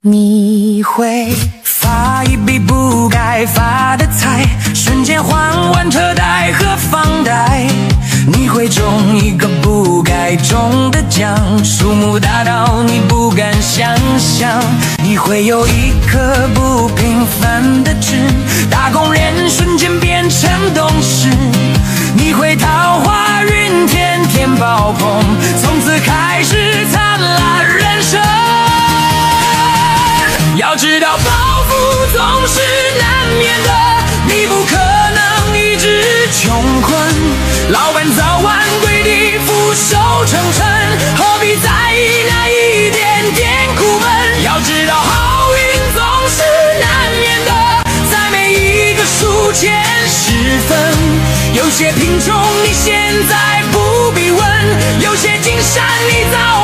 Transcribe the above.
你会发一笔不该发的财，瞬间还完车贷和房贷。你会中一个不该中的奖，数目大到你不敢想象。你会有一颗不平凡的痣，打工人瞬间变成董事。你会桃花运天天爆棚，从此开始灿烂人生。要知道暴富总是难免的，你不可能一直穷困。老板早晚跪地俯首称臣，何必在意那一点点苦闷？要知道好运总是难免的，在每一个数钱时分。有些贫穷你现在不必问，有些金山你早